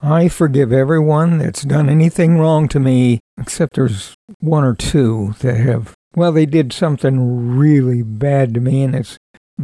I forgive everyone that's done anything wrong to me, except there's one or two that they did something really bad to me, and it's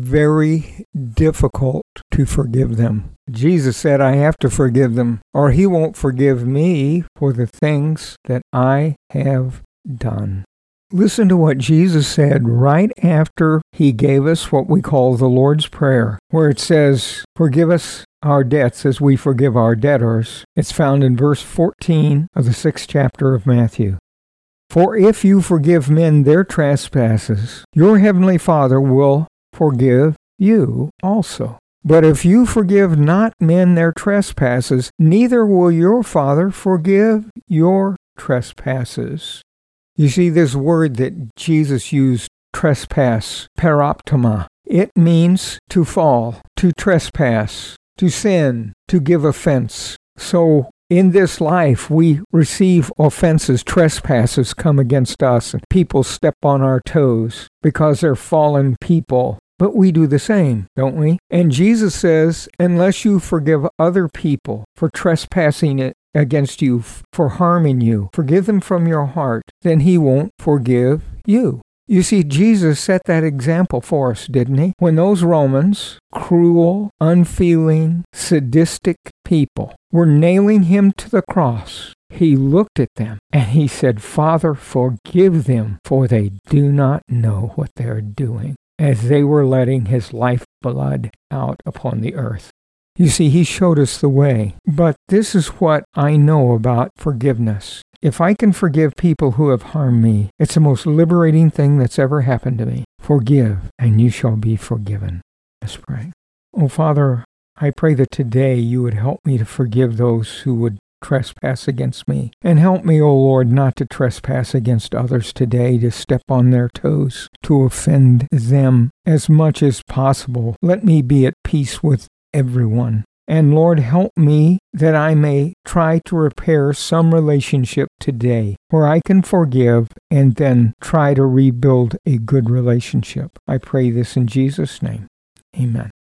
very difficult to forgive them. Jesus said I have to forgive them, or he won't forgive me for the things that I have done. Listen to what Jesus said right after he gave us what we call the Lord's Prayer, where it says, "Forgive us our debts as we forgive our debtors." It's found in verse 14 of the 6th chapter of Matthew. "For if you forgive men their trespasses, your heavenly Father will forgive you also. But if you forgive not men their trespasses, neither will your Father forgive your trespasses." You see, this word that Jesus used, trespass, paroptoma, it means to fall, to trespass, to sin, to give offense. So in this life, we receive offenses, trespasses come against us, and people step on our toes because they're fallen people. But we do the same, don't we? And Jesus says, unless you forgive other people for trespassing against you, for harming you, forgive them from your heart, then he won't forgive you. You see, Jesus set that example for us, didn't he? When those Romans, cruel, unfeeling, sadistic people, were nailing him to the cross, he looked at them and he said, "Father, forgive them, for they do not know what they are doing," as they were letting his lifeblood out upon the earth. You see, he showed us the way. But this is what I know about forgiveness. If I can forgive people who have harmed me, it's the most liberating thing that's ever happened to me. Forgive, and you shall be forgiven. Let's pray. Oh, Father, I pray that today you would help me to forgive those who would trespass against me. And help me, O Lord, not to trespass against others today, to step on their toes, to offend them as much as possible. Let me be at peace with everyone. And Lord, help me that I may try to repair some relationship today where I can forgive and then try to rebuild a good relationship. I pray this in Jesus' name. Amen.